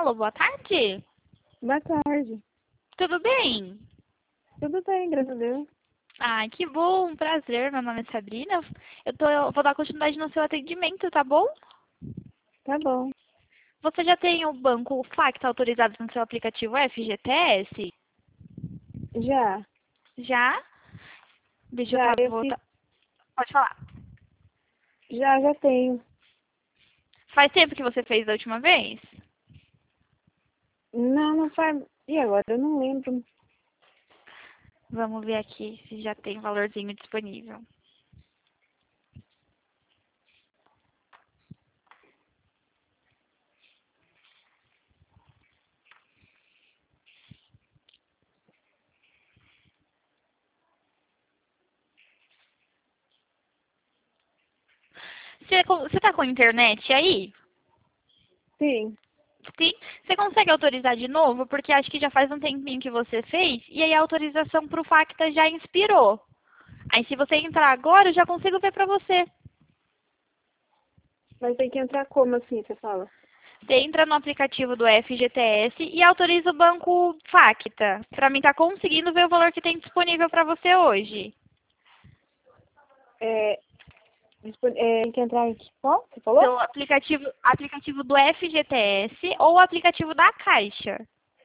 Alô, boa tarde. Boa tarde. Tudo bem? Tudo bem, graças a Deus. Ai, que bom, prazer. Meu nome é Sabrina. Eu vou dar continuidade no seu atendimento, tá bom? Tá bom. Você já tem o banco Facta autorizado no seu aplicativo FGTS? Já. Já? Deixa eu Já, eu fiz. voltar. Pode falar. Já tenho. Faz tempo que você fez da última vez? Não faz. E agora? Eu não lembro. Vamos ver aqui se já tem valorzinho disponível. Você tá com internet aí? Sim. Sim. Você consegue autorizar de novo? Porque acho que já faz um tempinho que você fez e aí a autorização para o Facta já inspirou. Aí se você entrar agora, eu já consigo ver para você. Mas tem que entrar como assim, você fala? Você entra no aplicativo do FGTS e autoriza o banco Facta. Para mim tá conseguindo ver o valor que tem disponível para você hoje. É, tem que entrar em que qual? Você falou? Seu aplicativo do FGTS ou o aplicativo da Caixa.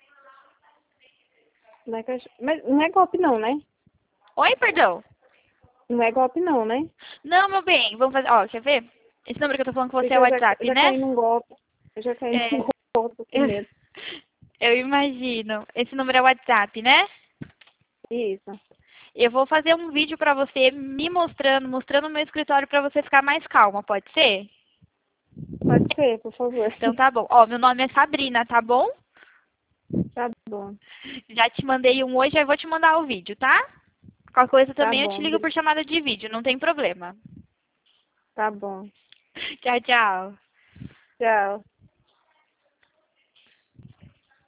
Na caixa. Mas não é golpe não, né? Oi, perdão. Não é golpe não, né? Não, meu bem, vamos fazer. Ó, quer ver? Esse número que eu tô falando com você Porque é o eu já, WhatsApp, já né? caí num golpe. Eu já caí É. num golpe, tô com medo. Eu imagino. Esse número é o WhatsApp, né? Isso. Eu vou fazer um vídeo pra você me mostrando o meu escritório pra você ficar mais calma, pode ser? Pode ser, por favor. Então tá bom. Ó, meu nome é Sabrina, tá bom? Tá bom. Já te mandei um hoje, aí vou te mandar o vídeo, tá? Qualquer coisa Tá também eu te bom. ligo por chamada de vídeo, não tem problema. Tá bom. Tchau, tchau. Tchau.